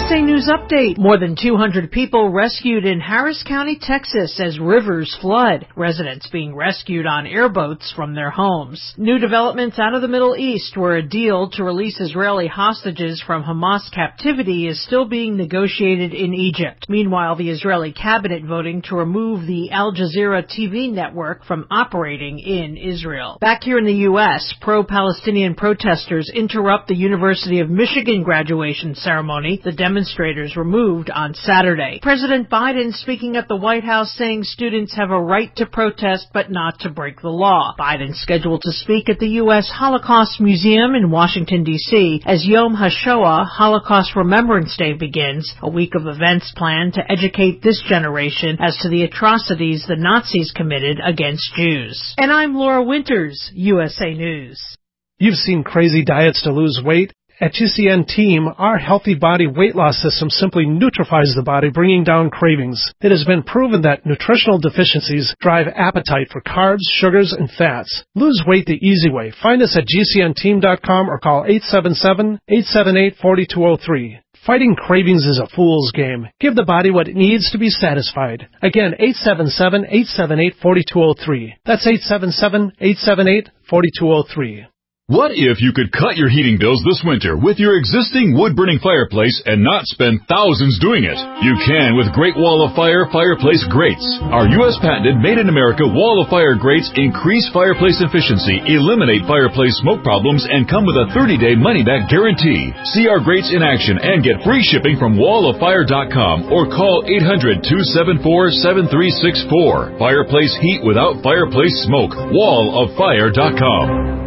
USA News Update. More than 200 people rescued in Harris County, Texas as rivers flood. Residents being rescued on airboats from their homes. New developments out of the Middle East, where a deal to release Israeli hostages from Hamas captivity is still being negotiated in Egypt. Meanwhile, the Israeli cabinet voting to remove the Al Jazeera TV network from operating in Israel. Back here in the U.S., pro-Palestinian protesters interrupt the University of Michigan graduation ceremony the demonstrators removed on Saturday. President Biden speaking at the White House saying students have a right to protest but not to break the law. Biden scheduled to speak at the U.S. Holocaust Museum in Washington, D.C. as Yom HaShoah, Holocaust Remembrance Day, begins, a week of events planned to educate this generation as to the atrocities the Nazis committed against Jews. And I'm Laura Winters, USA News. You've seen crazy diets to lose weight. At GCN Team, our healthy body weight loss system simply neutralizes the body, bringing down cravings. It has been proven that nutritional deficiencies drive appetite for carbs, sugars, and fats. Lose weight the easy way. Find us at GCNteam.com or call 877-878-4203. Fighting cravings is a fool's game. Give the body what it needs to be satisfied. Again, 877-878-4203. That's 877-878-4203. What if you could cut your heating bills this winter with your existing wood-burning fireplace and not spend thousands doing it? You can with Great Wall of Fire fireplace grates. Our U.S. patented made-in-America Wall of Fire grates increase fireplace efficiency, eliminate fireplace smoke problems, and come with a 30-day money-back guarantee. See our grates in action and get free shipping from walloffire.com or call 800-274-7364. Fireplace heat without fireplace smoke. walloffire.com.